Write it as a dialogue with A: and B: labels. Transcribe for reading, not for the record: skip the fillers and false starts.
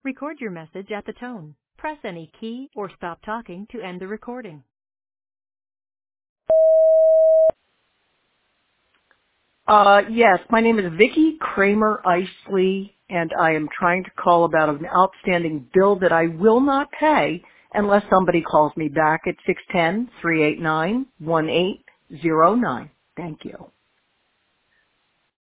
A: Record your message at the tone. Press any key or stop talking to end the recording.
B: Yes, my name is Vicki Kramer Isley, and I am trying to call about an outstanding bill that I will not pay unless somebody calls me back at 610-389-1809. Thank you.